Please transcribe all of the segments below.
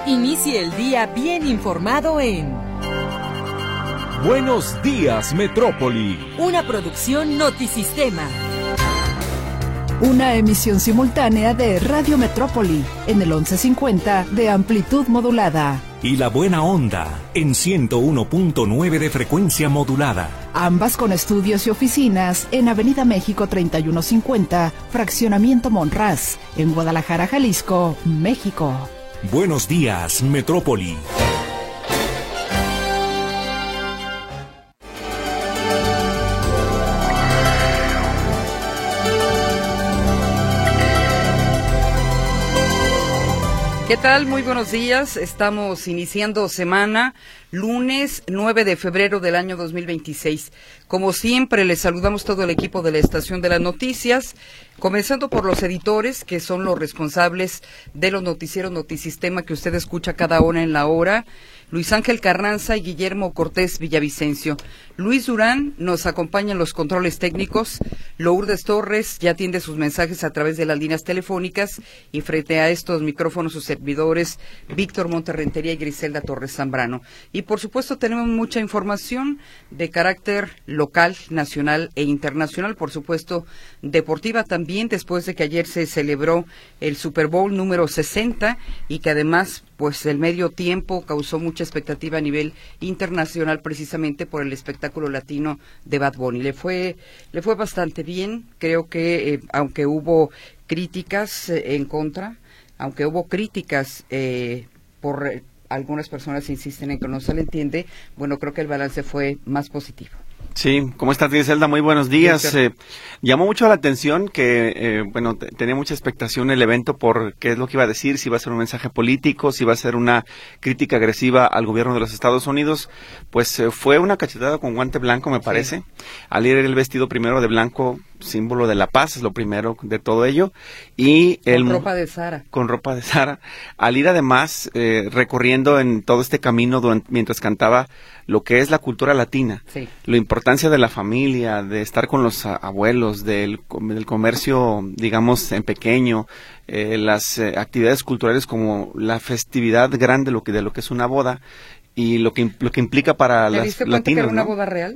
Inicie el día bien informado en Buenos Días, Metrópoli. Una producción Notisistema. Una emisión simultánea de Radio Metrópoli en el 1150 de amplitud modulada. Y La Buena Onda en 101.9 de frecuencia modulada. Ambas con estudios y oficinas en Avenida México 3150, Fraccionamiento Monraz, en Guadalajara, Jalisco, México. Buenos días, Metrópoli. ¿Qué tal? Muy buenos días. Estamos iniciando semana, lunes 9 de febrero del año 2026. Como siempre, les saludamos todo el equipo de la Estación de las Noticias, comenzando por los editores, que son los responsables de los noticieros Notisistema que usted escucha cada hora en la hora. Luis Ángel Carranza y Guillermo Cortés Villavicencio. Luis Durán nos acompaña en los controles técnicos. Lourdes Torres ya atiende sus mensajes a través de las líneas telefónicas, y frente a estos micrófonos sus servidores Víctor Monterrentería y Griselda Torres Zambrano. Y por supuesto tenemos mucha información de carácter local, nacional e internacional, por supuesto deportiva también, después de que ayer se celebró el Super Bowl número 60 y que además pues el medio tiempo causó mucha expectativa a nivel internacional precisamente por el espectáculo latino de Bad Bunny. Le fue bastante bien. Creo que aunque hubo críticas en contra, aunque hubo críticas por algunas personas insisten en que no se le entiende, bueno, creo que el balance fue más positivo. Sí, ¿cómo estás, Griselda? Muy buenos días. Llamó mucho la atención que, tenía mucha expectación el evento por qué es lo que iba a decir, si iba a ser un mensaje político, si iba a ser una crítica agresiva al gobierno de los Estados Unidos. Pues fue una cachetada con guante blanco, me parece. Sí. Al ir el vestido primero de blanco, símbolo de la paz, es lo primero de todo ello. Y con ropa de Zara. Con ropa de Zara. Al ir además recorriendo en todo este camino mientras cantaba lo que es la cultura latina, sí. La importancia de la familia, de estar con los abuelos, del comercio, digamos, en pequeño, las actividades culturales como la festividad grande de lo que es una boda y lo que implica para las latinos. ¿Te diste cuenta que era una boda real?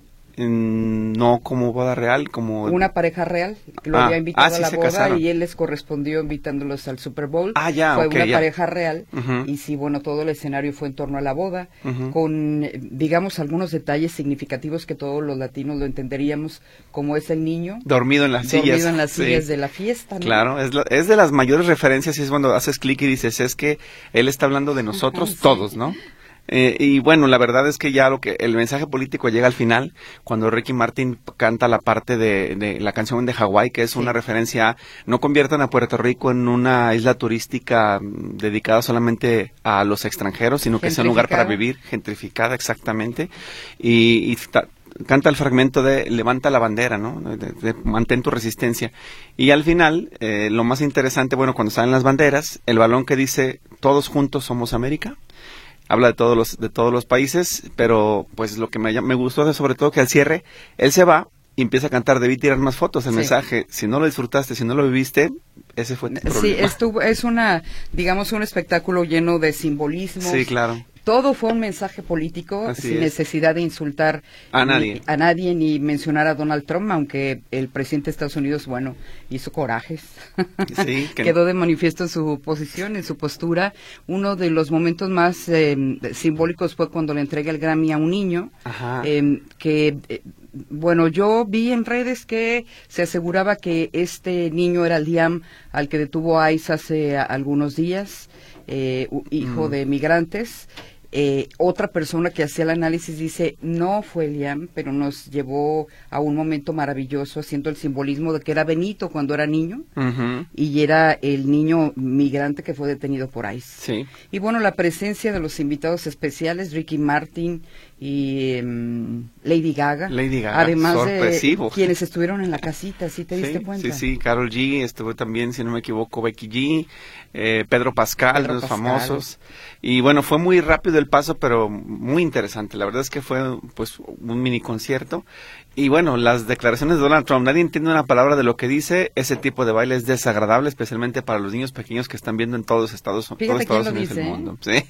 No como boda real, como una pareja real lo había invitado a la boda y él les correspondió invitándolos al Super Bowl. Fue una pareja real. Y sí, bueno, todo el escenario fue en torno a la boda, con, digamos, algunos detalles significativos que todos los latinos lo entenderíamos, como es el niño dormido en las sillas de la fiesta, ¿no? Claro, es de las mayores referencias, y es cuando haces clic y dices, es que él está hablando de nosotros todos, ¿no? Y bueno, la verdad es que ya el mensaje político llega al final, cuando Ricky Martin canta la parte de la canción de Hawái, que es una referencia a no conviertan a Puerto Rico en una isla turística dedicada solamente a los extranjeros, sino que sea un lugar para vivir, gentrificada, exactamente, y canta el fragmento de levanta la bandera, ¿no? De mantén tu resistencia. Y al final, lo más interesante, bueno, cuando salen las banderas, el balón que dice todos juntos somos América. Habla de todos los países, pero pues lo que me gustó es sobre todo que al cierre él se va y empieza a cantar, debí tirar más fotos, el mensaje, si no lo disfrutaste, si no lo viviste, ese fue tu problema. Sí, es digamos, un espectáculo lleno de simbolismos. Sí, claro. Todo fue un mensaje político, sin necesidad de insultar a nadie ni mencionar a Donald Trump, aunque el presidente de Estados Unidos, bueno, hizo corajes. Sí, quedó de manifiesto en su posición, en su postura. Uno de los momentos más simbólicos fue cuando le entrega el Grammy a un niño, bueno, yo vi en redes que se aseguraba que este niño era Liam, al que detuvo ICE hace algunos días, hijo de migrantes. Otra persona que hacía el análisis dice, no fue Liam, pero nos llevó a un momento maravilloso haciendo el simbolismo de que era Benito cuando era niño, y era el niño migrante que fue detenido por ICE. Sí. Y bueno, la presencia de los invitados especiales, Ricky Martin y Lady Gaga, además sorpresivo. De quienes estuvieron en la casita, ¿sí te diste cuenta? Sí, Karol G, estuvo también, si no me equivoco, Becky G, Pedro Pascal, los famosos, y bueno, fue muy rápido El Paso, pero muy interesante. La verdad es que fue pues un mini concierto. Y bueno, las declaraciones de Donald Trump, nadie entiende una palabra de lo que dice. Ese tipo de baile es desagradable, especialmente para los niños pequeños que están viendo en todos Estados Unidos del mundo. ¿Sí?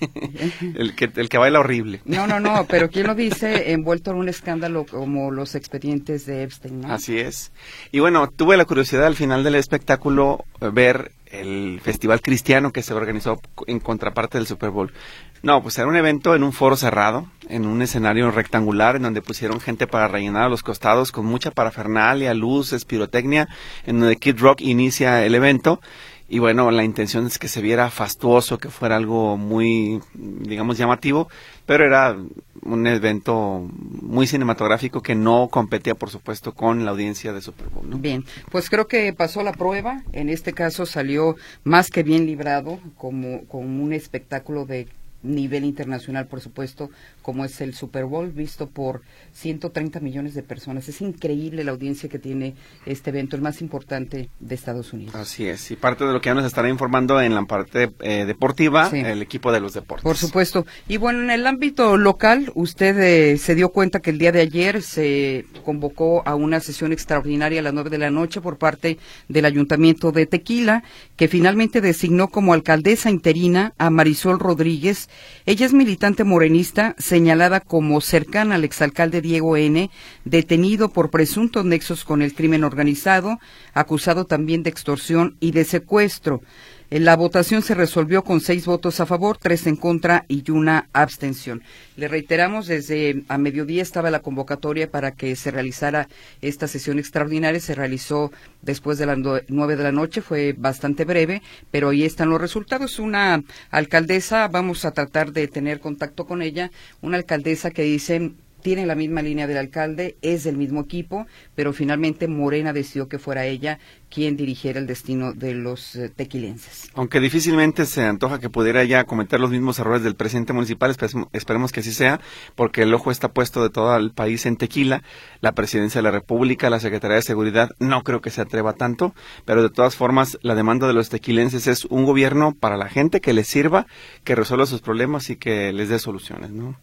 el que baila horrible. No, pero ¿quién lo dice? Envuelto en un escándalo como los expedientes de Epstein, ¿no? Así es. Y bueno, tuve la curiosidad al final del espectáculo ver el festival cristiano que se organizó en contraparte del Super Bowl. No, pues era un evento en un foro cerrado, en un escenario rectangular, en donde pusieron gente para rellenar a los costados con mucha parafernalia, luces, pirotecnia, en donde Kid Rock inicia el evento. Y bueno, la intención es que se viera fastuoso, que fuera algo muy, digamos, llamativo, pero era un evento muy cinematográfico que no competía, por supuesto, con la audiencia de Super Bowl, ¿no? Bien, pues creo que pasó la prueba. En este caso salió más que bien librado, como un espectáculo de nivel internacional, por supuesto, como es el Super Bowl, visto por 130 millones de personas. Es increíble la audiencia que tiene este evento, el más importante de Estados Unidos. Así es, y parte de lo que ya nos estará informando en la parte deportiva, sí, el equipo de los deportes. Por supuesto. Y bueno, en el ámbito local, usted se dio cuenta que el día de ayer se convocó a una sesión extraordinaria a las 9 de la noche por parte del Ayuntamiento de Tequila, que finalmente designó como alcaldesa interina a Marisol Rodríguez. Ella es militante morenista, señalada como cercana al exalcalde Diego N., detenido por presuntos nexos con el crimen organizado, acusado también de extorsión y de secuestro. La votación se resolvió con 6 votos a favor, 3 en contra y 1 abstención. Le reiteramos, desde a mediodía estaba la convocatoria para que se realizara esta sesión extraordinaria. Se realizó después de las 9 de la noche, fue bastante breve, pero ahí están los resultados. Una alcaldesa, vamos a tratar de tener contacto con ella, una alcaldesa que dicen tiene la misma línea del alcalde, es del mismo equipo, pero finalmente Morena decidió que fuera ella quien dirigiera el destino de los tequilenses. Aunque difícilmente se antoja que pudiera ya cometer los mismos errores del presidente municipal, esperemos que así sea, porque el ojo está puesto de todo el país en Tequila, la Presidencia de la República, la Secretaría de Seguridad, no creo que se atreva tanto, pero de todas formas la demanda de los tequilenses es un gobierno para la gente que les sirva, que resuelva sus problemas y que les dé soluciones, ¿no?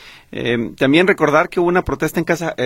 También recordar que hubo una protesta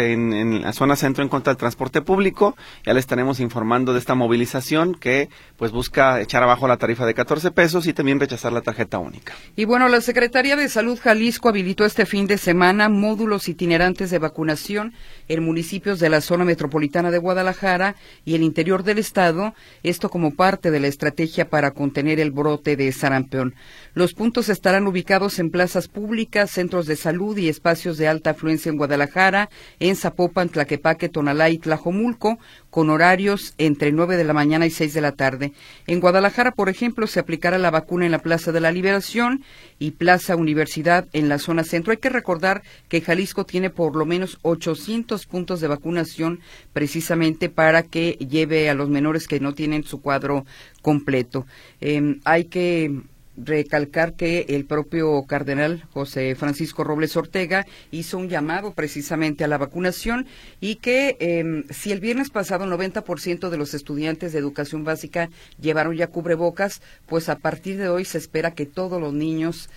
en la zona centro en contra del transporte público. Ya le estaremos informando de esta movilización que pues busca echar abajo la tarifa de 14 pesos y también rechazar la tarjeta única. Y bueno, la Secretaría de Salud Jalisco habilitó este fin de semana módulos itinerantes de vacunación en municipios de la zona metropolitana de Guadalajara y el interior del estado, esto como parte de la estrategia para contener el brote de sarampión. Los puntos estarán ubicados en plazas públicas, centros de salud y espacios de alta afluencia en Guadalajara, en Zapopan, Tlaquepaque, Tonalá y Tlajomulco, con horarios entre 9 de la mañana y 6 de la tarde. En Guadalajara, por ejemplo, se aplicará la vacuna en la Plaza de la Liberación y Plaza Universidad en la zona centro. Hay que recordar que Jalisco tiene por lo menos 800 puntos de vacunación precisamente para que lleve a los menores que no tienen su cuadro completo. Hay que recalcar que el propio cardenal José Francisco Robles Ortega hizo un llamado precisamente a la vacunación y que si el viernes pasado el 90% de los estudiantes de educación básica llevaron ya cubrebocas, pues a partir de hoy se espera que todos los niños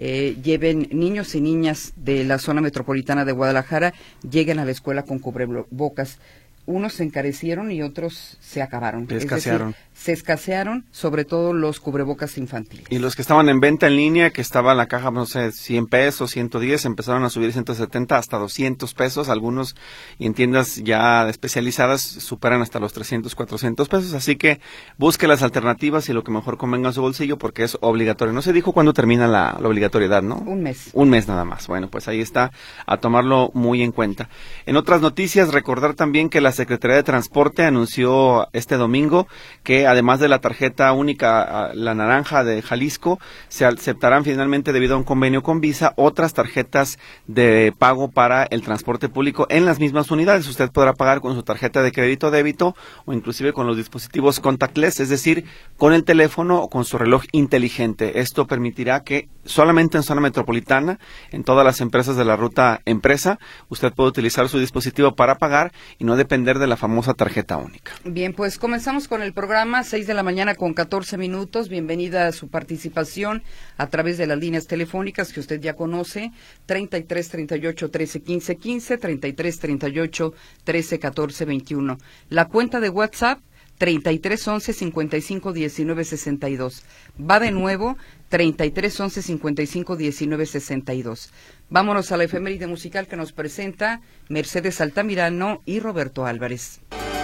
niños y niñas de la zona metropolitana de Guadalajara lleguen a la escuela con cubrebocas. Unos se encarecieron y otros se acabaron. Escasearon. Se escasearon, sobre todo los cubrebocas infantiles. Y los que estaban en venta en línea, que estaba en la caja, no sé, 100 pesos, 110, empezaron a subir 170 hasta 200 pesos. Algunos, y en tiendas ya especializadas, superan hasta los 300, 400 pesos. Así que busque las alternativas y lo que mejor convenga a su bolsillo, porque es obligatorio. No se dijo cuándo termina la obligatoriedad, ¿no? Un mes. Un mes nada más. Bueno, pues ahí está, a tomarlo muy en cuenta. En otras noticias, recordar también que la Secretaría de Transporte anunció este domingo que además de la tarjeta única, la naranja de Jalisco, se aceptarán finalmente, debido a un convenio con Visa, otras tarjetas de pago para el transporte público en las mismas unidades. Usted podrá pagar con su tarjeta de crédito o débito o inclusive con los dispositivos contactless, es decir, con el teléfono o con su reloj inteligente. Esto permitirá que solamente en zona metropolitana, en todas las empresas de la ruta empresa, usted puede utilizar su dispositivo para pagar y no depender depender de la famosa tarjeta única. Bien, pues comenzamos con el programa, 6 de la mañana con 14 minutos. Bienvenida a su participación a través de las líneas telefónicas que usted ya conoce, 33 38 13 15 15, 33 38 13 14 21. La cuenta de WhatsApp, 33 11 55 19 62. Va de nuevo, 33 11 55 19 62. Vámonos a la efeméride musical que nos presenta Mercedes Altamirano y Roberto Álvarez.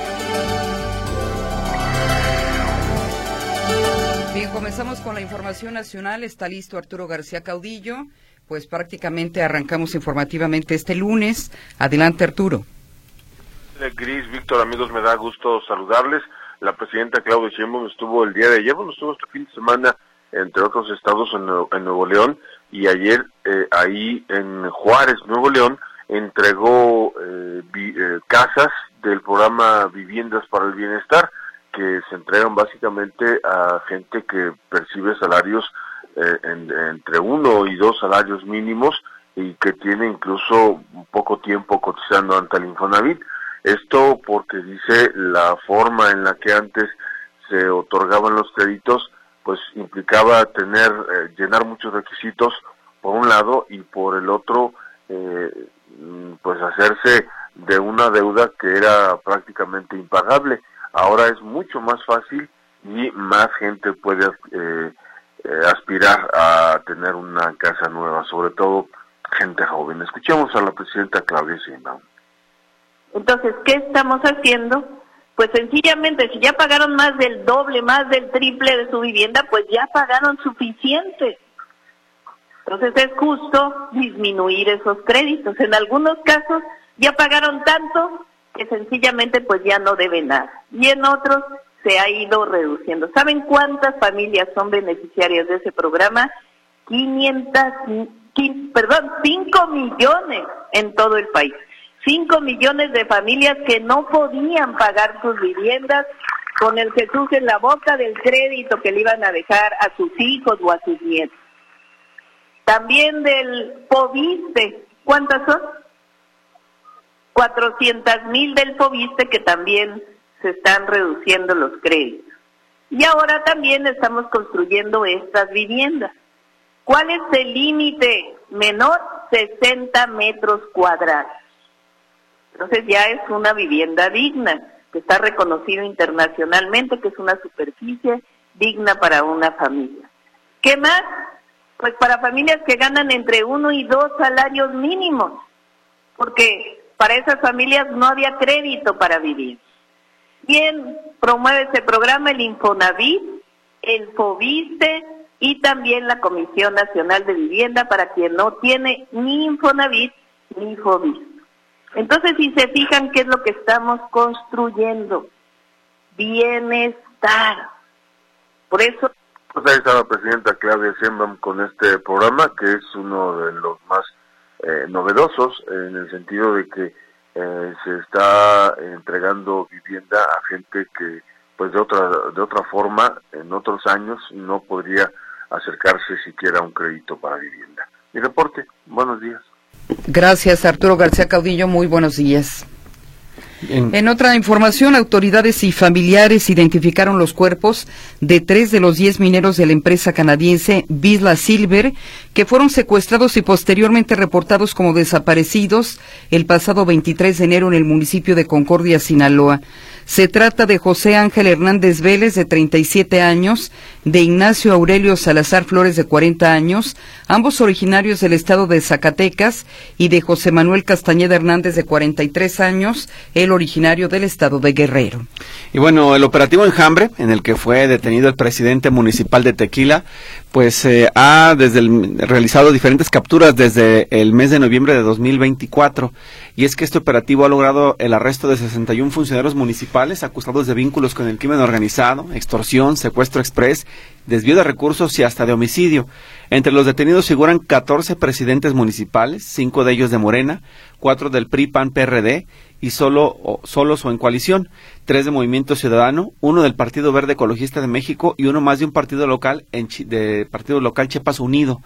Bien, comenzamos con la información nacional. Está listo Arturo García Caudillo. Pues prácticamente arrancamos informativamente este lunes. Adelante, Arturo. Gris, Víctor, amigos, me da gusto saludarles. La presidenta Claudia Sheinbaum estuvo el día de ayer, estuvo este fin de semana, entre otros estados, en Nuevo León, y ayer ahí en Juárez, Nuevo León, entregó casas del programa Viviendas para el Bienestar, que se entregan básicamente a gente que percibe salarios entre 1 y 2 salarios mínimos y que tiene incluso poco tiempo cotizando ante el Infonavit. Esto porque dice la forma en la que antes se otorgaban los créditos, pues implicaba llenar muchos requisitos por un lado, y por el otro pues hacerse de una deuda que era prácticamente impagable. Ahora es mucho más fácil y más gente puede aspirar a tener una casa nueva, sobre todo gente joven. Escuchemos a la presidenta Claudia Sheinbaum. Entonces, ¿qué estamos haciendo? Pues sencillamente, si ya pagaron más del doble, más del triple de su vivienda, pues ya pagaron suficiente. Entonces es justo disminuir esos créditos. En algunos casos ya pagaron tanto que sencillamente pues ya no deben nada. Y en otros se ha ido reduciendo. ¿Saben cuántas familias son beneficiarias de ese programa? 5 millones en todo el país. 5 millones de familias que no podían pagar sus viviendas con el Jesús en la boca del crédito que le iban a dejar a sus hijos o a sus nietos. También del FOBISTE, ¿cuántas son? 400,000 del FOBISTE, que también se están reduciendo los créditos. Y ahora también estamos construyendo estas viviendas. ¿Cuál es el límite menor? 60 metros cuadrados. Entonces ya es una vivienda digna, que está reconocido internacionalmente, que es una superficie digna para una familia. ¿Qué más? Pues para familias que ganan entre 1 y 2 salarios mínimos, porque para esas familias no había crédito para vivir. ¿Quién promueve este programa? El Infonavit, el FOBISTE y también la Comisión Nacional de Vivienda para quien no tiene ni Infonavit ni FOBISTE. Entonces, si se fijan, ¿qué es lo que estamos construyendo? Bienestar. Por eso... Pues ahí está la presidenta Claudia Sheinbaum con este programa, que es uno de los más novedosos, en el sentido de que se está entregando vivienda a gente que, pues de otra forma, en otros años, no podría acercarse siquiera a un crédito para vivienda. Mi reporte, buenos días. Gracias, Arturo García Caudillo, muy buenos días. Bien. En otra información, autoridades y familiares identificaron los cuerpos de 3 de los 10 mineros de la empresa canadiense Vizsla Silver, que fueron secuestrados y posteriormente reportados como desaparecidos el pasado 23 de enero en el municipio de Concordia, Sinaloa. Se trata de José Ángel Hernández Vélez, de 37 años, de Ignacio Aurelio Salazar Flores, de 40 años, ambos originarios del estado de Zacatecas, y de José Manuel Castañeda Hernández, de 43 años, el originario del estado de Guerrero. Y bueno, el operativo Enjambre, en el que fue detenido el presidente municipal de Tequila, pues ha realizado diferentes capturas desde el mes de noviembre de 2024, y es que este operativo ha logrado el arresto de 61 funcionarios municipales acusados de vínculos con el crimen organizado, extorsión, secuestro express, desvío de recursos y hasta de homicidio. Entre los detenidos figuran 14 presidentes municipales, 5 de ellos de Morena, 4 del PRI, PAN, PRD y solos o en coalición, 3 de Movimiento Ciudadano, 1 del Partido Verde Ecologista de México y 1 más de un partido local Chiapas Unido.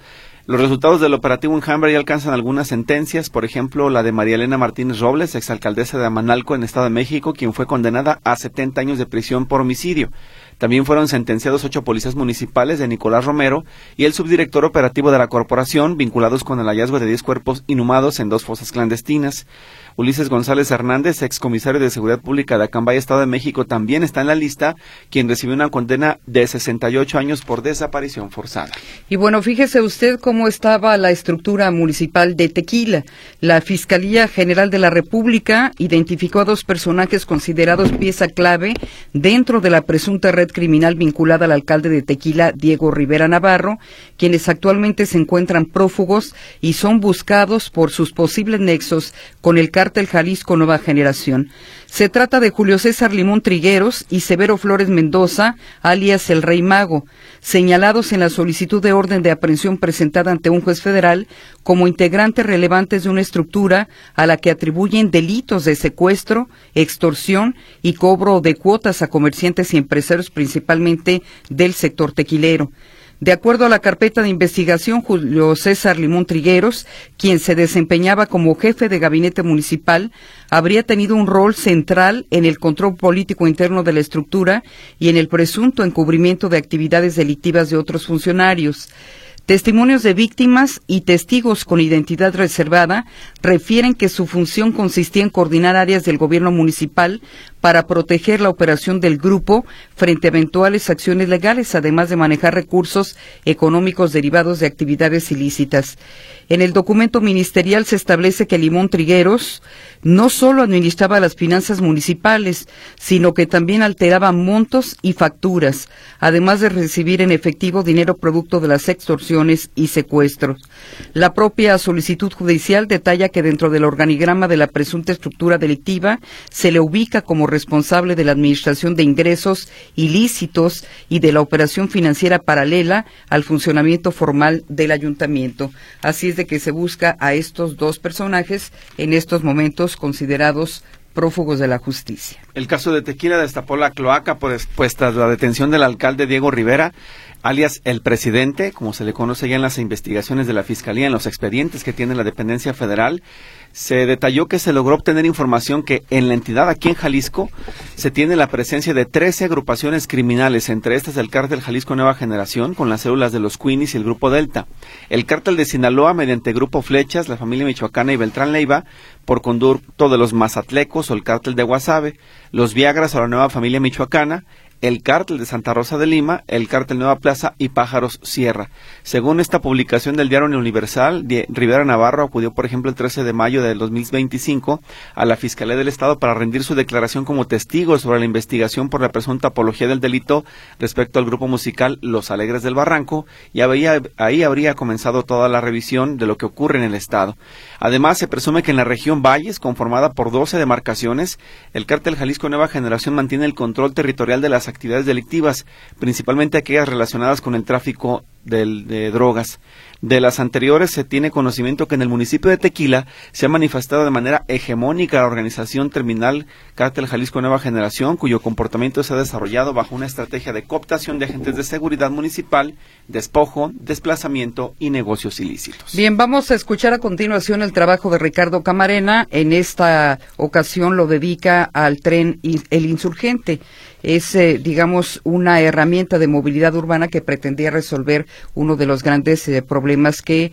Los resultados del operativo Enjambre ya alcanzan algunas sentencias, por ejemplo, la de María Elena Martínez Robles, exalcaldesa de Amanalco en Estado de México, quien fue condenada a 70 años de prisión por homicidio. También fueron sentenciados 8 policías municipales de Nicolás Romero y el subdirector operativo de la corporación, vinculados con el hallazgo de 10 cuerpos inhumados en 2 fosas clandestinas. Ulises González Hernández, excomisario de Seguridad Pública de Acambay, Estado de México, también está en la lista, quien recibió una condena de 68 años por desaparición forzada. Y bueno, fíjese usted cómo estaba la estructura municipal de Tequila. La Fiscalía General de la República identificó a 2 personajes considerados pieza clave dentro de la presunta red criminal vinculada al alcalde de Tequila, Diego Rivera Navarro, quienes actualmente se encuentran prófugos y son buscados por sus posibles nexos con el Cártel Jalisco Nueva Generación. Se trata de Julio César Limón Trigueros y Severo Flores Mendoza, alias el Rey Mago, señalados en la solicitud de orden de aprehensión presentada ante un juez federal como integrantes relevantes de una estructura a la que atribuyen delitos de secuestro, extorsión y cobro de cuotas a comerciantes y empresarios, principalmente del sector tequilero. De acuerdo a la carpeta de investigación, Julio César Limón Trigueros, quien se desempeñaba como jefe de gabinete municipal, habría tenido un rol central en el control político interno de la estructura y en el presunto encubrimiento de actividades delictivas de otros funcionarios. Testimonios de víctimas y testigos con identidad reservada refieren que su función consistía en coordinar áreas del gobierno municipal para proteger la operación del grupo frente a eventuales acciones legales, además de manejar recursos económicos derivados de actividades ilícitas. En el documento ministerial se establece que Limón Trigueros no solo administraba las finanzas municipales, sino que también alteraba montos y facturas, además de recibir en efectivo dinero producto de las extorsiones y secuestros. La propia solicitud judicial detalla que dentro del organigrama de la presunta estructura delictiva se le ubica como responsable de la administración de ingresos ilícitos y de la operación financiera paralela al funcionamiento formal del ayuntamiento. Así es de que se busca a estos 2 personajes en estos momentos considerados prófugos de la justicia. El caso de Tequila destapó la cloaca pues tras la detención del alcalde Diego Rivera, alias el presidente, como se le conoce ya en las investigaciones de la Fiscalía, en los expedientes que tiene la dependencia federal. Se detalló que se logró obtener información que en la entidad aquí en Jalisco se tiene la presencia de 13 agrupaciones criminales, entre estas el Cártel Jalisco Nueva Generación, con las células de los Queenies y el Grupo Delta. El Cártel de Sinaloa, mediante Grupo Flechas, la familia Michoacana y Beltrán Leiva, por conducto de los Mazatlecos o el Cártel de Guasave, los Viagras o la Nueva Familia Michoacana, el Cártel de Santa Rosa de Lima, el Cártel Nueva Plaza y Pájaros Sierra. Según esta publicación del diario Universal, Rivera Navarro acudió, por ejemplo, el 13 de mayo del 2025 a la Fiscalía del Estado para rendir su declaración como testigo sobre la investigación por la presunta apología del delito respecto al grupo musical Los Alegres del Barranco, y ahí habría comenzado toda la revisión de lo que ocurre en el Estado. Además, se presume que en la región Valles, conformada por 12 demarcaciones, el Cártel Jalisco Nueva Generación mantiene el control territorial de las actividades delictivas, principalmente aquellas relacionadas con el tráfico de drogas. De las anteriores se tiene conocimiento que en el municipio de Tequila se ha manifestado de manera hegemónica la organización terminal Cártel Jalisco Nueva Generación, cuyo comportamiento se ha desarrollado bajo una estrategia de cooptación de agentes de seguridad municipal, despojo, desplazamiento y negocios ilícitos. Bien, vamos a escuchar a continuación el trabajo de Ricardo Camarena. En esta ocasión lo dedica al tren El Insurgente. Es, digamos, una herramienta de movilidad urbana que pretendía resolver uno de los grandes problemas que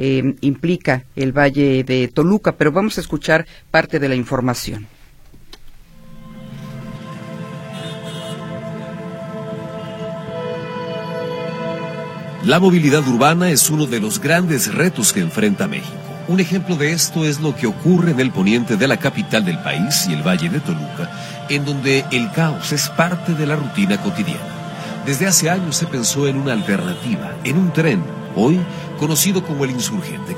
implica el Valle de Toluca, pero vamos a escuchar parte de la información. La movilidad urbana es uno de los grandes retos que enfrenta México. Un ejemplo de esto es lo que ocurre en el poniente de la capital del país y el Valle de Toluca, en donde el caos es parte de la rutina cotidiana. Desde hace años se pensó en una alternativa, en un tren, hoy conocido como el Insurgente.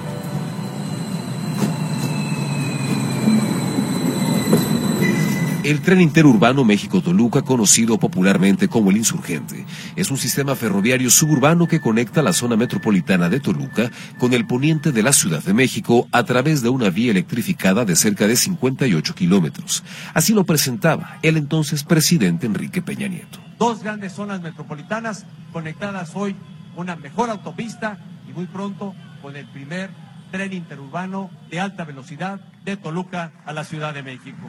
El tren interurbano México-Toluca, conocido popularmente como el Insurgente, es un sistema ferroviario suburbano que conecta la zona metropolitana de Toluca con el poniente de la Ciudad de México a través de una vía electrificada de cerca de 58 kilómetros. Así lo presentaba el entonces presidente Enrique Peña Nieto. 2 grandes zonas metropolitanas conectadas hoy, una mejor autopista y muy pronto con el primer tren interurbano de alta velocidad de Toluca a la Ciudad de México.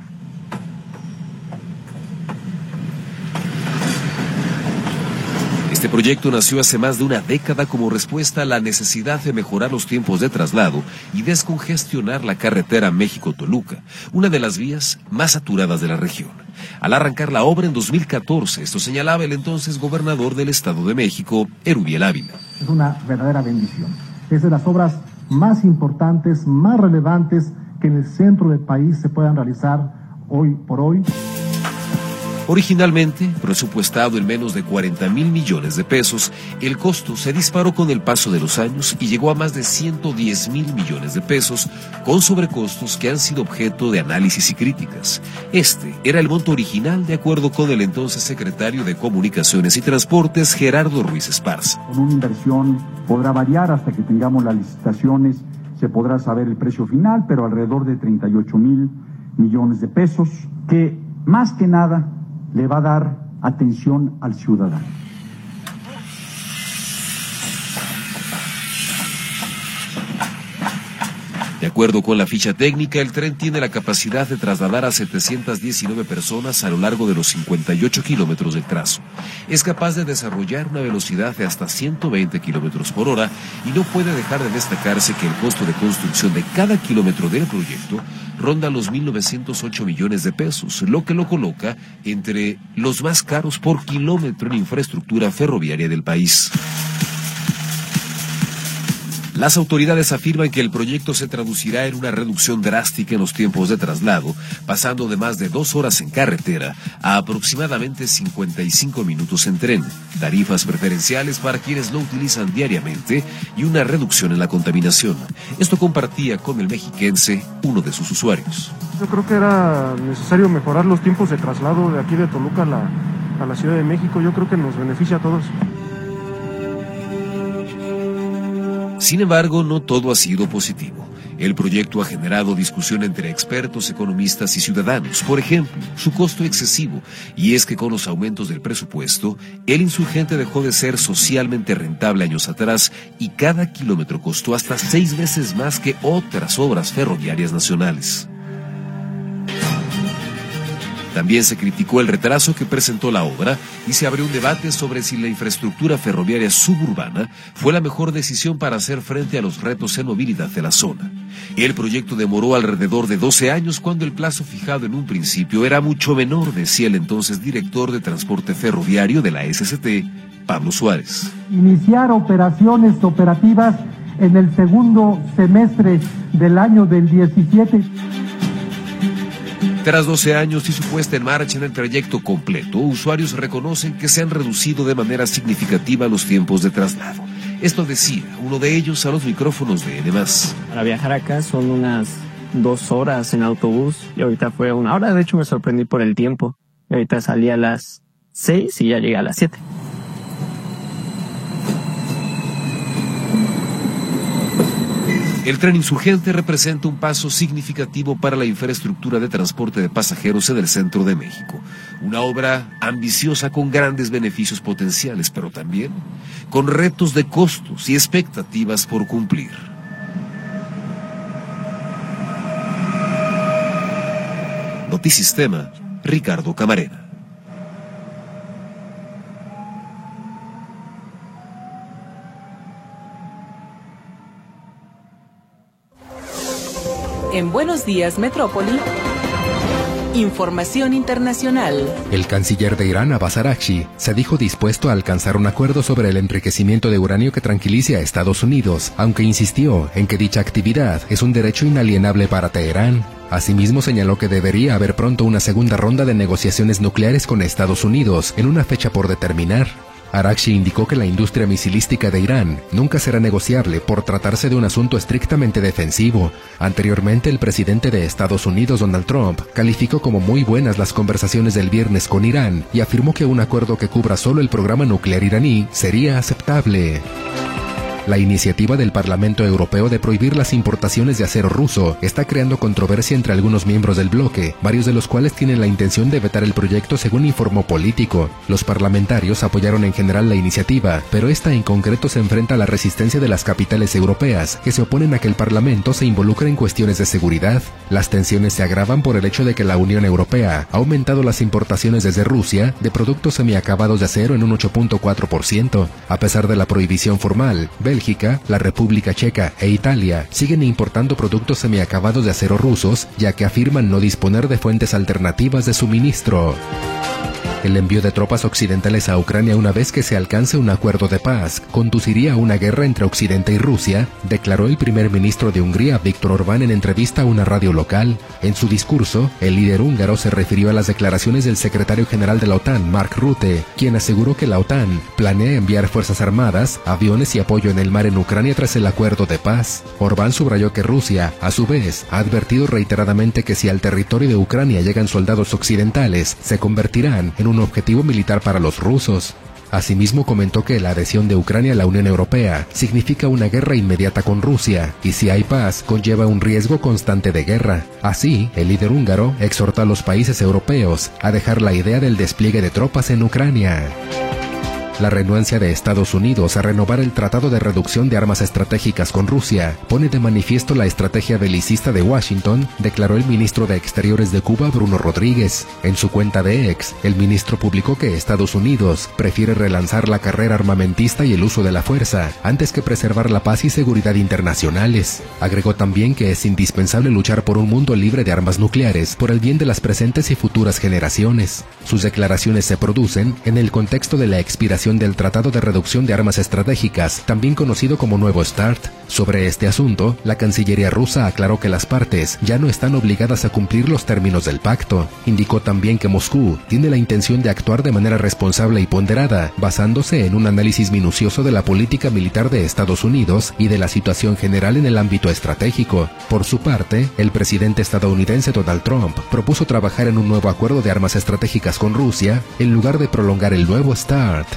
Este proyecto nació hace más de una década como respuesta a la necesidad de mejorar los tiempos de traslado y descongestionar la carretera México-Toluca, una de las vías más saturadas de la región. Al arrancar la obra en 2014, esto señalaba el entonces gobernador del Estado de México, Erubiel Ávila. Es una verdadera bendición. Es de las obras más importantes, más relevantes que en el centro del país se puedan realizar hoy por hoy. Originalmente presupuestado en menos de 40,000 millones de pesos, el costo se disparó con el paso de los años y llegó a más de 110,000 millones de pesos, con sobrecostos que han sido objeto de análisis y críticas. Este era el monto original, de acuerdo con el entonces secretario de Comunicaciones y Transportes, Gerardo Ruiz Esparza. Con una inversión podrá variar hasta que tengamos las licitaciones, se podrá saber el precio final, pero alrededor de 38,000 millones de pesos, que más que nada le va a dar atención al ciudadano. De acuerdo con la ficha técnica, el tren tiene la capacidad de trasladar a 719 personas a lo largo de los 58 kilómetros del trazo. Es capaz de desarrollar una velocidad de hasta 120 kilómetros por hora y no puede dejar de destacarse que el costo de construcción de cada kilómetro del proyecto ronda los 1.908 millones de pesos, lo que lo coloca entre los más caros por kilómetro en infraestructura ferroviaria del país. Las autoridades afirman que el proyecto se traducirá en una reducción drástica en los tiempos de traslado, pasando de más de 2 horas en carretera a aproximadamente 55 minutos en tren, tarifas preferenciales para quienes lo utilizan diariamente y una reducción en la contaminación. Esto compartía con el mexiquense uno de sus usuarios. Yo creo que era necesario mejorar los tiempos de traslado de aquí de Toluca a la Ciudad de México. Yo creo que nos beneficia a todos. Sin embargo, no todo ha sido positivo. El proyecto ha generado discusión entre expertos, economistas y ciudadanos. Por ejemplo, su costo excesivo, y es que con los aumentos del presupuesto, el Insurgente dejó de ser socialmente rentable años atrás y cada kilómetro costó hasta 6 veces más que otras obras ferroviarias nacionales. También se criticó el retraso que presentó la obra y se abrió un debate sobre si la infraestructura ferroviaria suburbana fue la mejor decisión para hacer frente a los retos en movilidad de la zona. El proyecto demoró alrededor de 12 años cuando el plazo fijado en un principio era mucho menor, decía el entonces director de transporte ferroviario de la SCT, Pablo Suárez. Iniciar operaciones operativas en el segundo semestre del año del 17. Tras 12 años y su puesta en marcha en el trayecto completo, usuarios reconocen que se han reducido de manera significativa los tiempos de traslado. Esto decía uno de ellos a los micrófonos de N+. Para viajar acá son unas 2 horas en autobús y ahorita fue 1 hora. De hecho me sorprendí por el tiempo. Y ahorita salí a las 6 y ya llegué a las 7. El tren Insurgente representa un paso significativo para la infraestructura de transporte de pasajeros en el centro de México. Una obra ambiciosa con grandes beneficios potenciales, pero también con retos de costos y expectativas por cumplir. Notisistema, Ricardo Camarena. En Buenos Días Metrópoli, información internacional. El canciller de Irán, Abbas Araghchi, se dijo dispuesto a alcanzar un acuerdo sobre el enriquecimiento de uranio que tranquilice a Estados Unidos, aunque insistió en que dicha actividad es un derecho inalienable para Teherán. Asimismo, señaló que debería haber pronto una segunda ronda de negociaciones nucleares con Estados Unidos, en una fecha por determinar. Araghchi indicó que la industria misilística de Irán nunca será negociable por tratarse de un asunto estrictamente defensivo. Anteriormente, el presidente de Estados Unidos, Donald Trump, calificó como muy buenas las conversaciones del viernes con Irán y afirmó que un acuerdo que cubra solo el programa nuclear iraní sería aceptable. La iniciativa del Parlamento Europeo de prohibir las importaciones de acero ruso está creando controversia entre algunos miembros del bloque, varios de los cuales tienen la intención de vetar el proyecto, según informó Político. Los parlamentarios apoyaron en general la iniciativa, pero esta en concreto se enfrenta a la resistencia de las capitales europeas, que se oponen a que el Parlamento se involucre en cuestiones de seguridad. Las tensiones se agravan por el hecho de que la Unión Europea ha aumentado las importaciones desde Rusia de productos semiacabados de acero en un 8.4%. A pesar de la prohibición formal, Bélgica, la República Checa e Italia siguen importando productos semiacabados de acero rusos, ya que afirman no disponer de fuentes alternativas de suministro. El envío de tropas occidentales a Ucrania una vez que se alcance un acuerdo de paz conduciría a una guerra entre Occidente y Rusia, declaró el primer ministro de Hungría, Viktor Orbán, en entrevista a una radio local. En su discurso, el líder húngaro se refirió a las declaraciones del secretario general de la OTAN, Mark Rutte, quien aseguró que la OTAN planea enviar fuerzas armadas, aviones y apoyo en el mar en Ucrania tras el acuerdo de paz. Orbán subrayó que Rusia, a su vez, ha advertido reiteradamente que si al territorio de Ucrania llegan soldados occidentales, se convertirán en un objetivo militar para los rusos. Asimismo, comentó que la adhesión de Ucrania a la Unión Europea significa una guerra inmediata con Rusia, y si hay paz, conlleva un riesgo constante de guerra. Así, el líder húngaro exhortó a los países europeos a dejar la idea del despliegue de tropas en Ucrania. La renuencia de Estados Unidos a renovar el Tratado de Reducción de Armas Estratégicas con Rusia pone de manifiesto la estrategia belicista de Washington, declaró el ministro de Exteriores de Cuba, Bruno Rodríguez. En su cuenta de X, el ministro publicó que Estados Unidos prefiere relanzar la carrera armamentista y el uso de la fuerza antes que preservar la paz y seguridad internacionales. Agregó también que es indispensable luchar por un mundo libre de armas nucleares por el bien de las presentes y futuras generaciones. Sus declaraciones se producen en el contexto de la expiración del Tratado de Reducción de Armas Estratégicas, también conocido como Nuevo START. Sobre este asunto, la Cancillería rusa aclaró que las partes ya no están obligadas a cumplir los términos del pacto. Indicó también que Moscú tiene la intención de actuar de manera responsable y ponderada, basándose en un análisis minucioso de la política militar de Estados Unidos y de la situación general en el ámbito estratégico. Por su parte, el presidente estadounidense Donald Trump propuso trabajar en un nuevo acuerdo de armas estratégicas con Rusia en lugar de prolongar el Nuevo START.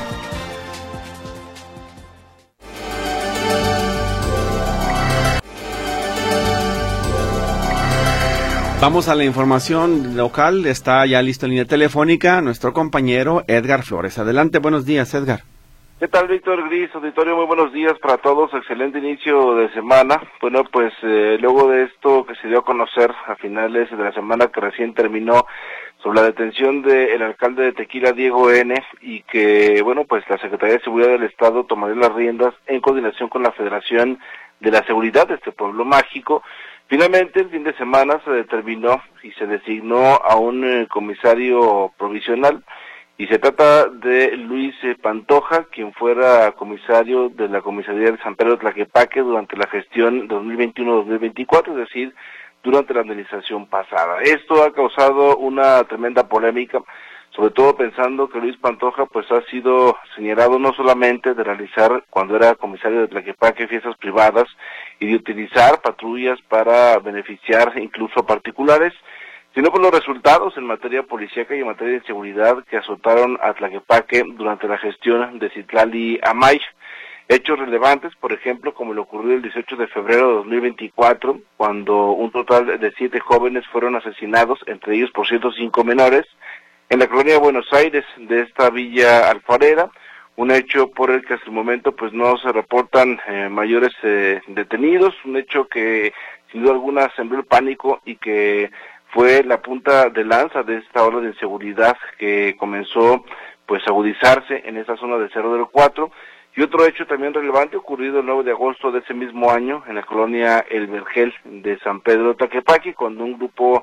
Vamos a la información local. Está ya listo en línea telefónica nuestro compañero Edgar Flores. Adelante, buenos días, Edgar. ¿Qué tal, Víctor Gris? Auditorio, muy buenos días para todos. Excelente inicio de semana. Bueno, pues luego de esto que se dio a conocer a finales de la semana que recién terminó sobre la detención del alcalde de Tequila, Diego N., y que, bueno, pues la Secretaría de Seguridad del Estado tomaría las riendas en coordinación con la Federación de la Seguridad de este pueblo mágico. Finalmente, el fin de semana se determinó y se designó a un comisario provisional, y se trata de Luis Pantoja, quien fuera comisario de la comisaría de San Pedro de Tlaquepaque durante la gestión 2021-2024, es decir, durante la administración pasada. Esto ha causado una tremenda polémica, sobre todo pensando que Luis Pantoja pues ha sido señalado no solamente de realizar, cuando era comisario de Tlaquepaque, fiestas privadas y de utilizar patrullas para beneficiar incluso a particulares, sino por los resultados en materia policíaca y en materia de seguridad que azotaron a Tlaquepaque durante la gestión de Citlali Amay. Hechos relevantes, por ejemplo, como le ocurrió el 18 de febrero de 2024, cuando un total de 7 jóvenes fueron asesinados, entre ellos, por cierto, 5 menores, en la colonia de Buenos Aires de esta Villa Alfarera, un hecho por el que hasta el momento pues no se reportan mayores detenidos, un hecho que sin duda alguna sembró el pánico y que fue la punta de lanza de esta ola de inseguridad que comenzó pues a agudizarse en esa zona de Cerro del Cuatro. Y otro hecho también relevante ocurrido el 9 de agosto de ese mismo año en la colonia El Vergel de San Pedro de Tlaquepaque, cuando un grupo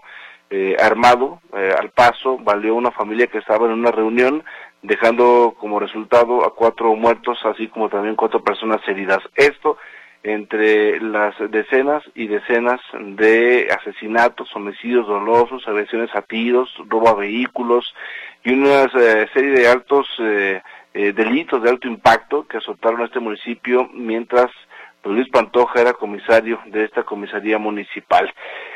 armado al paso baleó a una familia que estaba en una reunión, dejando como resultado a 4 muertos, así como también 4 personas heridas. Esto entre las decenas y decenas de asesinatos, homicidios dolosos, agresiones a tiros, robo a vehículos y una serie de altos delitos de alto impacto que azotaron a este municipio mientras Luis Pantoja era comisario de esta comisaría municipal.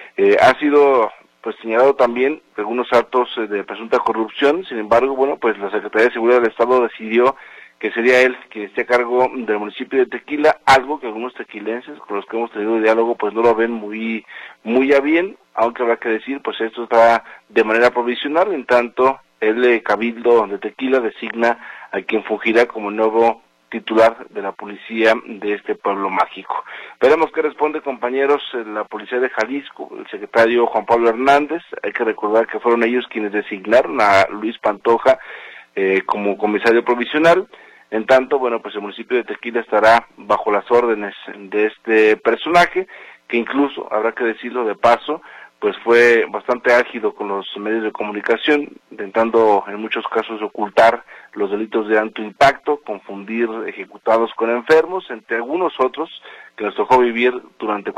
Ha sido pues señalado también algunos actos de presunta corrupción. Sin embargo, bueno, pues la Secretaría de Seguridad del Estado decidió que sería él quien esté a cargo del municipio de Tequila, algo que algunos tequilenses con los que hemos tenido diálogo pues no lo ven muy a bien, aunque habrá que decir pues esto está de manera provisional, en tanto el Cabildo de Tequila designa a quien fungirá como nuevo titular de la policía de este pueblo mágico. Veremos qué responde, compañeros, la policía de Jalisco, el secretario Juan Pablo Hernández. Hay que recordar que fueron ellos quienes designaron a Luis Pantoja como comisario provisional. En tanto, bueno, pues el municipio de Tequila estará bajo las órdenes de este personaje, que incluso, habrá que decirlo de paso, pues fue bastante ágido con los medios de comunicación, intentando en muchos casos ocultar los delitos de alto impacto, confundir ejecutados con enfermos, entre algunos otros que nos tocó vivir durante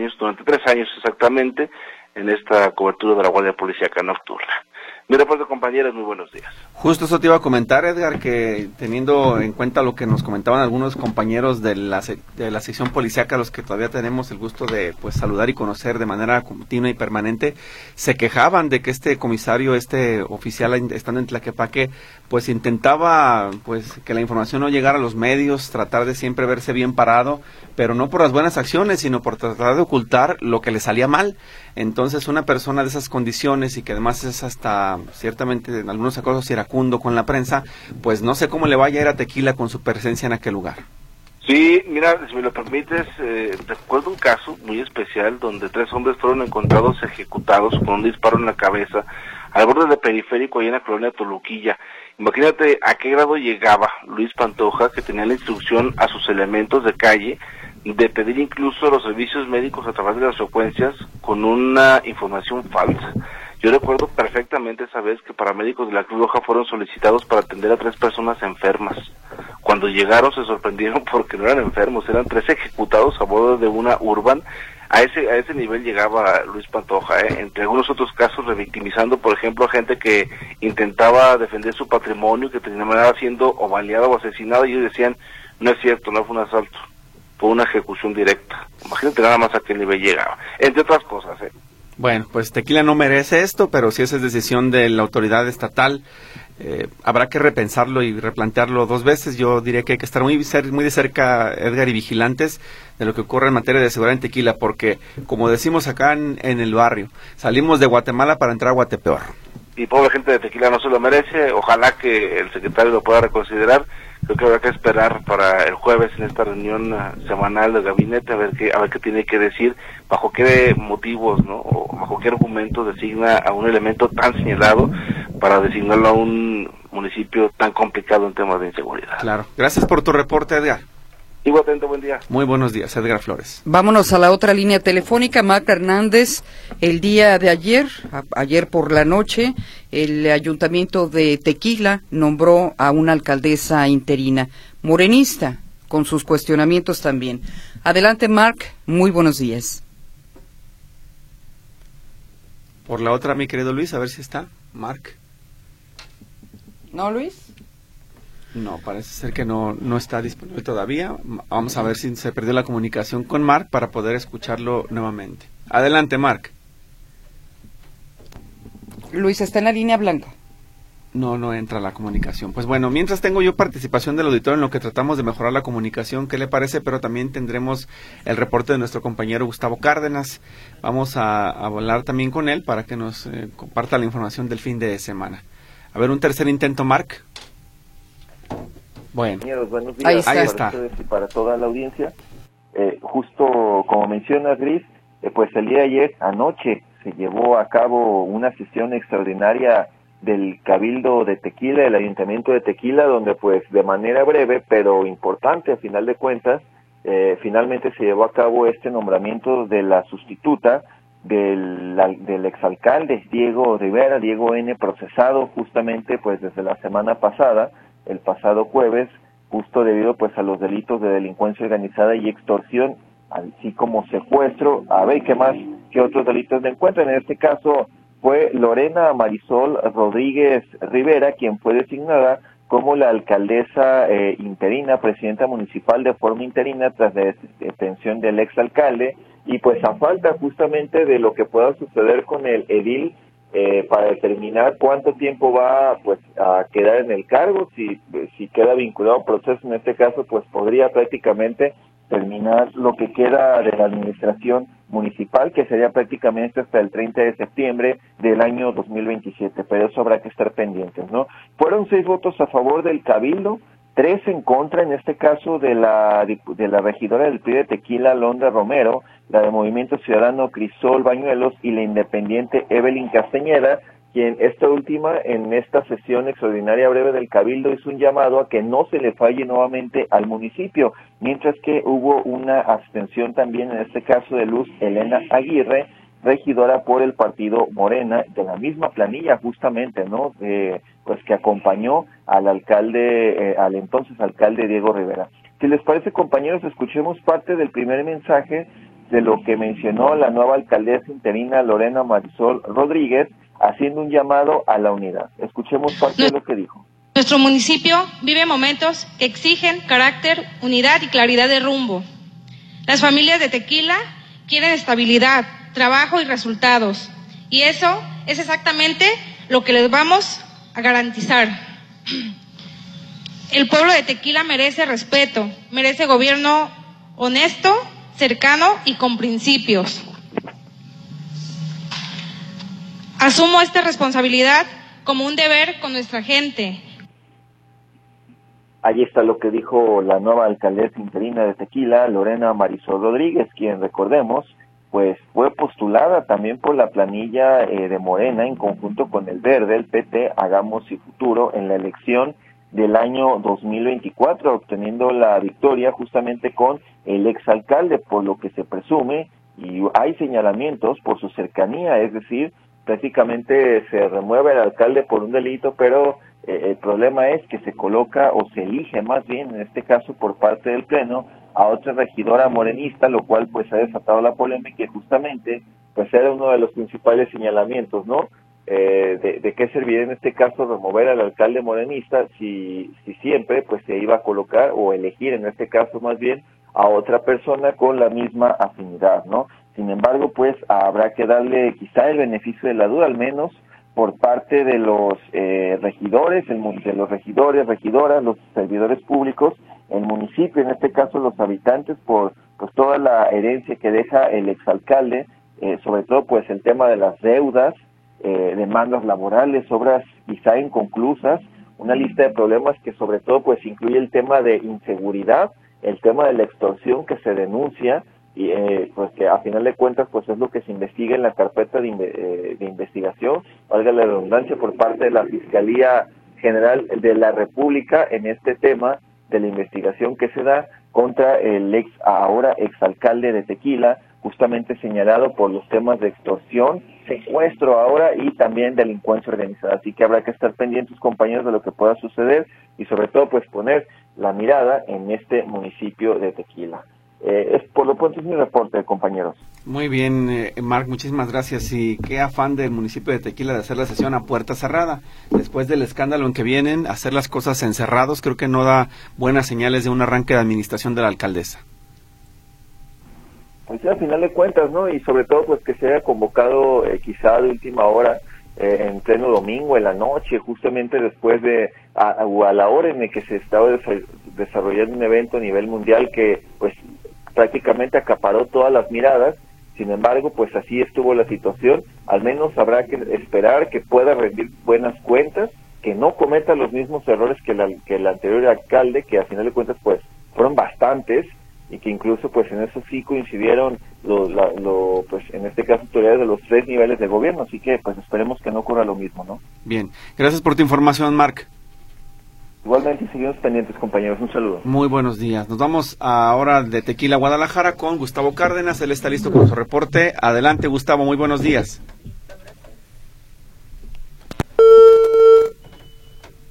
3 años exactamente, en esta cobertura de la Guardia Policíaca Nocturna. Mi reporte, compañeros, muy buenos días. Justo eso te iba a comentar, Edgar, que teniendo en cuenta lo que nos comentaban algunos compañeros de la sección policíaca, los que todavía tenemos el gusto de pues saludar y conocer de manera continua y permanente, se quejaban de que este comisario, este oficial estando en Tlaquepaque, pues intentaba pues que la información no llegara a los medios, tratar de siempre verse bien parado, pero no por las buenas acciones, sino por tratar de ocultar lo que le salía mal. Entonces, una persona de esas condiciones y que además es hasta ciertamente en algunos acuerdos iracundo con la prensa, pues no sé cómo le vaya a ir a Tequila con su presencia en aquel lugar. Sí, mira, si me lo permites, recuerdo un caso muy especial donde 3 hombres fueron encontrados ejecutados con un disparo en la cabeza al borde del periférico ahí en la colonia Toluquilla. Imagínate a qué grado llegaba Luis Pantoja, que tenía la instrucción a sus elementos de calle de pedir incluso los servicios médicos a través de las frecuencias con una información falsa. Yo recuerdo perfectamente esa vez que paramédicos de la Cruz Roja fueron solicitados para atender a 3 personas enfermas. Cuando llegaron se sorprendieron porque no eran enfermos, eran 3 ejecutados a bordo de una Urban. A ese nivel llegaba Luis Pantoja, entre algunos otros casos revictimizando, por ejemplo, a gente que intentaba defender su patrimonio, que terminaba siendo o baleada o asesinada, y ellos decían, no es cierto, no fue un asalto, fue una ejecución directa. Imagínate nada más a qué nivel llegaba, entre otras cosas. Bueno, pues Tequila no merece esto, pero si esa es decisión de la autoridad estatal, habrá que repensarlo y replantearlo 2 veces. Yo diría que hay que estar muy de cerca, Edgar, y vigilantes de lo que ocurre en materia de seguridad en Tequila, porque, como decimos acá en el barrio, salimos de Guatemala para entrar a Guatepeor. Y pobre gente de Tequila no se lo merece, ojalá que el secretario lo pueda reconsiderar. Creo que habrá que esperar para el jueves en esta reunión semanal del gabinete a ver qué tiene que decir, bajo qué motivos, ¿no? O bajo qué argumentos designa a un elemento tan señalado para designarlo a un municipio tan complicado en temas de inseguridad. Claro. Gracias por tu reporte, Edgar. Igualmente, buen día. Muy buenos días, Edgar Flores. Vámonos a la otra línea telefónica. Marc Hernández, el día de ayer por la noche, el Ayuntamiento de Tequila nombró a una alcaldesa interina, morenista, con sus cuestionamientos también. Adelante, Marc, muy buenos días. Por la otra, mi querido Luis, a ver si está, Marc. ¿No, Luis? No, parece ser que no está disponible todavía. Vamos a ver si se perdió la comunicación con Marc para poder escucharlo nuevamente. Adelante, Marc. Luis, está en la línea blanca. No entra la comunicación. Pues bueno, mientras tengo yo participación del auditorio en lo que tratamos de mejorar la comunicación, ¿qué le parece? Pero también tendremos el reporte de nuestro compañero Gustavo Cárdenas. Vamos a hablar también con él para que nos comparta la información del fin de semana. A ver, un tercer intento, Marc. Bueno, buenos días. Ahí está. Para ustedes y para toda la audiencia. Justo como mencionas, Gris, pues el día de ayer, anoche, se llevó a cabo una sesión extraordinaria del Cabildo de Tequila, del Ayuntamiento de Tequila, donde pues de manera breve, pero importante a final de cuentas, finalmente se llevó a cabo este nombramiento de la sustituta del exalcalde Diego Rivera, Diego N., procesado justamente pues desde la semana pasada, el pasado jueves, justo debido pues a los delitos de delincuencia organizada y extorsión, así como secuestro, a ver qué otros delitos le encuentran. En este caso fue Lorena Marisol Rodríguez Rivera quien fue designada como la alcaldesa interina, presidenta municipal de forma interina tras la detención del exalcalde, y pues a falta justamente de lo que pueda suceder con el edil para determinar cuánto tiempo va pues a quedar en el cargo. Si queda vinculado a proceso, en este caso, pues podría prácticamente terminar lo que queda de la administración municipal, que sería prácticamente hasta el 30 de septiembre del año 2027, pero eso habrá que estar pendientes, ¿no? Fueron 6 votos a favor del Cabildo, 3 en contra, en este caso de la regidora del PRI de Tequila, Alondra Romero, la de Movimiento Ciudadano, Crisol Bañuelos, y la independiente Evelyn Castañeda, quien esta última, en esta sesión extraordinaria breve del Cabildo, hizo un llamado a que no se le falle nuevamente al municipio, mientras que hubo una abstención también, en este caso de Luz Elena Aguirre, regidora por el partido Morena, de la misma planilla justamente, ¿no? Pues que acompañó al alcalde, al entonces alcalde Diego Rivera. Si les parece, compañeros, escuchemos parte del primer mensaje de lo que mencionó la nueva alcaldesa interina Lorena Marisol Rodríguez, haciendo un llamado a la unidad. Escuchemos parte de lo que dijo. Nuestro municipio vive momentos que exigen carácter, unidad y claridad de rumbo. Las familias de Tequila quieren estabilidad, trabajo y resultados. Y eso es exactamente lo que les vamos a garantizar. El pueblo de Tequila merece respeto, merece gobierno honesto, cercano y con principios. Asumo esta responsabilidad como un deber con nuestra gente. Ahí está lo que dijo la nueva alcaldesa interina de Tequila, Lorena Marisol Rodríguez, quien, recordemos, pues fue postulada también por la planilla de Morena en conjunto con el Verde, el PT, Hagamos y Futuro, en la elección del año 2024, obteniendo la victoria justamente con el exalcalde, por lo que se presume, y hay señalamientos por su cercanía, es decir, prácticamente se remueve al alcalde por un delito, pero el problema es que se coloca o se elige más bien, en este caso por parte del Pleno, a otra regidora morenista, lo cual pues ha desatado la polémica y justamente pues era uno de los principales señalamientos, ¿no? De qué serviría en este caso remover al alcalde morenista si siempre pues se iba a colocar o elegir en este caso más bien a otra persona con la misma afinidad, ¿no? Sin embargo, pues habrá que darle quizá el beneficio de la duda, al menos por parte de los regidores, de los regidores, regidoras, los servidores públicos, el municipio, en este caso los habitantes, por pues toda la herencia que deja el exalcalde, sobre todo pues el tema de las deudas, demandas laborales, obras quizá inconclusas, una lista de problemas que sobre todo pues incluye el tema de inseguridad, el tema de la extorsión que se denuncia, y pues que a final de cuentas pues es lo que se investiga en la carpeta de investigación, valga la redundancia, por parte de la Fiscalía General de la República en este tema de la investigación que se da contra el ahora exalcalde de Tequila, justamente señalado por los temas de extorsión, secuestro ahora y también delincuencia organizada. Así que habrá que estar pendientes, compañeros, de lo que pueda suceder y sobre todo pues poner la mirada en este municipio de Tequila. Por lo pronto es mi reporte, compañeros. Muy bien, Marc, muchísimas gracias. Y qué afán del municipio de Tequila de hacer la sesión a puerta cerrada. Después del escándalo en que vienen, hacer las cosas encerrados, creo que no da buenas señales de un arranque de administración de la alcaldesa. Pues a final de cuentas, ¿no? Y sobre todo pues que se haya convocado quizá de última hora, en pleno domingo, en la noche, justamente después de, a la hora en la que se estaba desarrollando un evento a nivel mundial que pues prácticamente acaparó todas las miradas. Sin embargo, pues así estuvo la situación. Al menos habrá que esperar que pueda rendir buenas cuentas, que no cometa los mismos errores que el anterior alcalde, que a final de cuentas pues fueron bastantes, y que incluso pues en eso sí coincidieron pues en este caso autoridades de los 3 niveles de gobierno, así que pues esperemos que no ocurra lo mismo, ¿no? Bien, gracias por tu información, Marc. Igualmente seguimos pendientes, compañeros, un saludo. Muy buenos días, nos vamos ahora de Tequila, Guadalajara, con Gustavo Cárdenas. Él está listo con su reporte. Adelante, Gustavo, muy buenos días.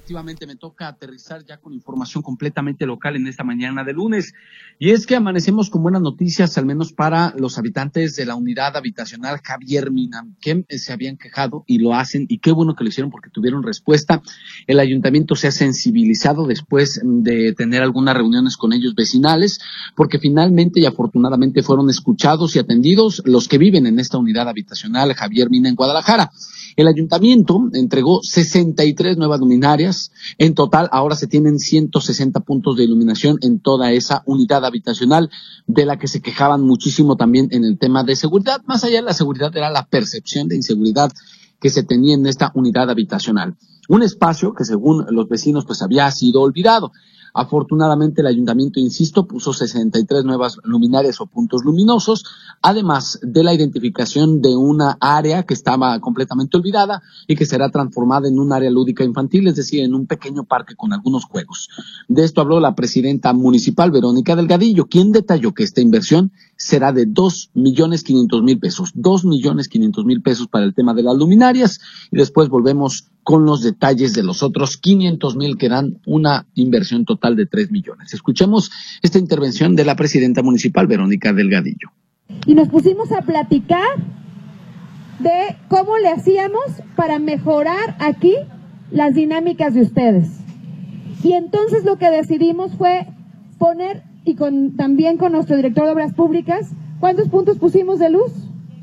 efectivamente me toca aterrizar ya con información completamente local en esta mañana de lunes. Y es que amanecemos con buenas noticias, al menos para los habitantes de la unidad habitacional Javier Mina, que se habían quejado y lo hacen, y qué bueno que lo hicieron porque tuvieron respuesta. El ayuntamiento se ha sensibilizado después de tener algunas reuniones con ellos vecinales, porque finalmente y afortunadamente fueron escuchados y atendidos los que viven en esta unidad habitacional Javier Mina en Guadalajara. El ayuntamiento entregó 63 nuevas luminarias. En total, ahora se tienen 160 puntos de iluminación en toda esa unidad habitacional, de la que se quejaban muchísimo también en el tema de seguridad. Más allá de la seguridad, era la percepción de inseguridad que se tenía en esta unidad habitacional. Un espacio que, según los vecinos, pues había sido olvidado. Afortunadamente el ayuntamiento, insisto, puso 63 nuevas luminarias o puntos luminosos, además de la identificación de una área que estaba completamente olvidada y que será transformada en un área lúdica infantil, es decir, en un pequeño parque con algunos juegos. De esto habló la presidenta municipal, Verónica Delgadillo, quien detalló que esta inversión será de 2.500.000 pesos, 2.500.000 pesos para el tema de las luminarias, y después volvemos con los detalles de los otros 500.000 que dan una inversión total de 3 millones. Escuchemos esta intervención de la presidenta municipal, Verónica Delgadillo. Y nos pusimos a platicar de cómo le hacíamos para mejorar aquí las dinámicas de ustedes. Y entonces lo que decidimos fue poner, y también con nuestro director de Obras Públicas, ¿cuántos puntos pusimos de luz?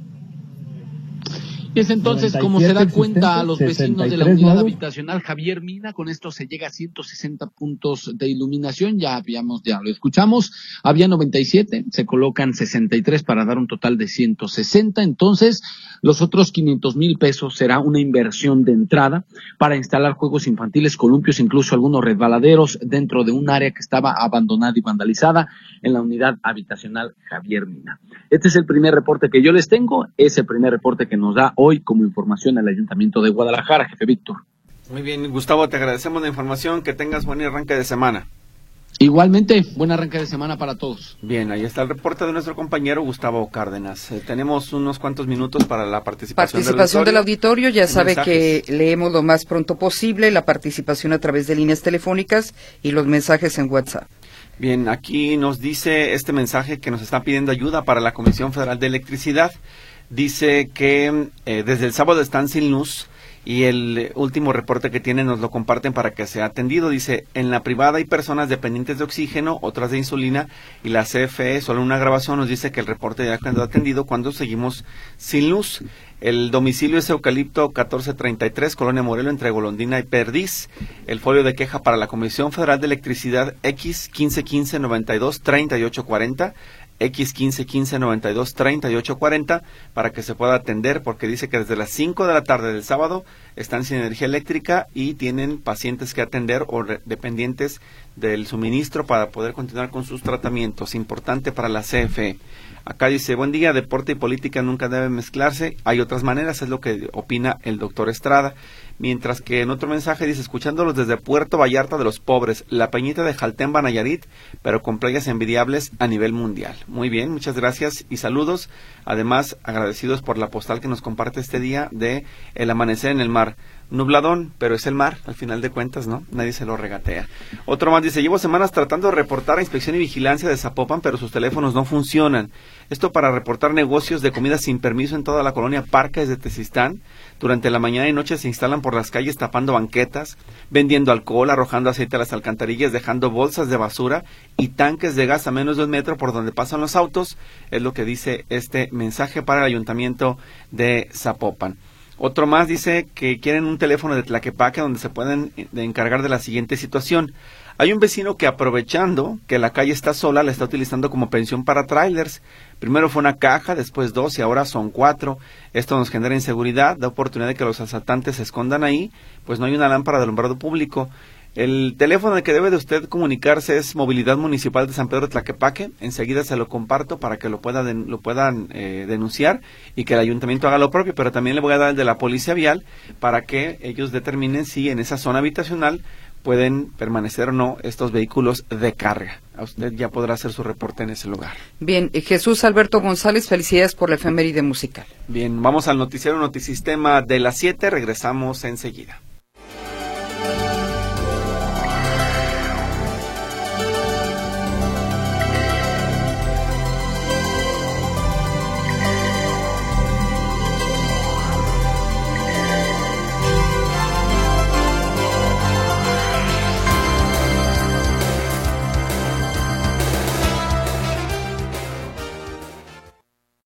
Y es entonces como se da cuenta a los vecinos de la unidad habitacional Javier Mina. Con esto se llega a 160 puntos de iluminación. Ya lo escuchamos, había 97, se colocan 63 para dar un total de 160. Entonces, los otros 500.000 pesos será una inversión de entrada para instalar juegos infantiles, columpios, incluso algunos resbaladeros dentro de un área que estaba abandonada y vandalizada en la unidad habitacional Javier Mina. Este es el primer reporte que yo les tengo, es el primer reporte que nos da hoy como información al Ayuntamiento de Guadalajara, jefe Víctor. Muy bien, Gustavo, te agradecemos la información, que tengas buen arranque de semana. Igualmente, buen arranque de semana para todos. Bien, ahí está el reporte de nuestro compañero Gustavo Cárdenas. Tenemos unos cuantos minutos para la participación del auditorio. Ya sabe que leemos lo más pronto posible la participación a través de líneas telefónicas y los mensajes en WhatsApp. Bien, aquí nos dice este mensaje que nos está pidiendo ayuda para la Comisión Federal de Electricidad. Dice que desde el sábado están sin luz y el último reporte que tienen nos lo comparten para que sea atendido. Dice, en la privada hay personas dependientes de oxígeno, otras de insulina, y la CFE, solo una grabación nos dice que el reporte ya quedó atendido cuando seguimos sin luz. El domicilio es Eucalipto 1433, Colonia Morelos, entre Golondrina y Perdiz. El folio de queja para la Comisión Federal de Electricidad X 1515-92-3840, X 1515-92-3840, para que se pueda atender, porque dice que desde las 5 de la tarde del sábado están sin energía eléctrica y tienen pacientes que atender o dependientes del suministro para poder continuar con sus tratamientos. Importante para la CFE. Acá dice, buen día, deporte y política nunca deben mezclarse, hay otras maneras, es lo que opina el doctor Estrada. Mientras que en otro mensaje dice, escuchándolos desde Puerto Vallarta de los Pobres, la Peñita de Jaltemba, Nayarit, pero con playas envidiables a nivel mundial. Muy bien, muchas gracias y saludos. Además, agradecidos por la postal que nos comparte este día de el amanecer en el mar. Nubladón, pero es el mar, al final de cuentas, ¿no? Nadie se lo regatea. Otro más dice, llevo semanas tratando de reportar a Inspección y Vigilancia de Zapopan, pero sus teléfonos no funcionan. Esto para reportar negocios de comida sin permiso en toda la colonia Parques de Tezistán. Durante la mañana y noche se instalan por las calles tapando banquetas, vendiendo alcohol, arrojando aceite a las alcantarillas, dejando bolsas de basura y tanques de gas a menos de 1 metro por donde pasan los autos. Es lo que dice este mensaje para el Ayuntamiento de Zapopan. Otro más dice que quieren un teléfono de Tlaquepaque donde se pueden encargar de la siguiente situación. Hay un vecino que, aprovechando que la calle está sola, la está utilizando como pensión para trailers. Primero fue una caja, después 2 y ahora son 4. Esto nos genera inseguridad, da oportunidad de que los asaltantes se escondan ahí, pues no hay una lámpara de alumbrado público. El teléfono al que debe de usted comunicarse es Movilidad Municipal de San Pedro de Tlaquepaque. Enseguida se lo comparto para que lo puedan denunciar y que el ayuntamiento haga lo propio, pero también le voy a dar el de la Policía Vial para que ellos determinen si en esa zona habitacional pueden permanecer o no estos vehículos de carga. A usted ya podrá hacer su reporte en ese lugar. Bien, Jesús Alberto González, felicidades por la efeméride musical. Bien, vamos al noticiero Notisistema de las 7, regresamos enseguida.